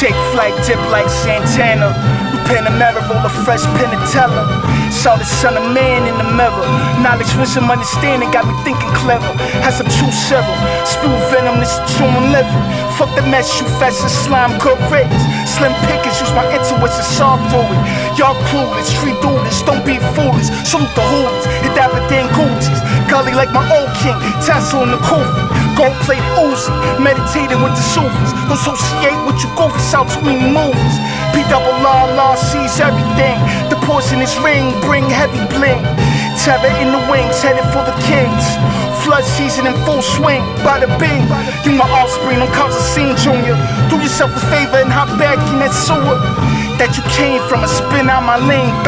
Take flight, dip like Santana. You Panamera, roll a fresh Penatella. Saw the son of man in the mirror. Knowledge, wisdom, understanding got me thinking clever. Has some true several. Spew venom, this is true and living. Fuck the mess, you fast as slime, good rays. Slim pickings, use my intuition, solve through it. Y'all clueless, street duelist, don't be foolish. Salute the hoolies, hit that with damn Gucci's. Gully like my old king, tassel in the coffin. Gold plate Uzi, meditating with the Sufis. Don't associate with you goofies out too many movies. P-double-R sees everything. The poisonous ring, bring heavy bling. Terror in the wings, headed for the kings. Flood season in full swing, bada bing. You my offspring, don't cause a scene, Junior. Do yourself a favor and hop back in that sewer that you came from and spin out my lane.